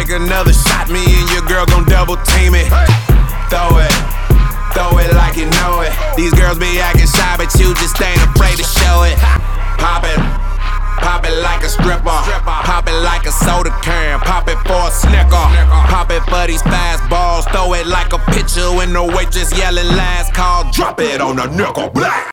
take another shot, me and your girl gon' double team it. Throw it like you know it. These girls be acting shy, but you just ain't afraid to show it. Pop it like a stripper. Pop it like a soda can. Pop it for a snicker. Pop it for these fast balls. Throw it like a pitcher when the waitress yelling last call. Drop it on the nickel. Blah.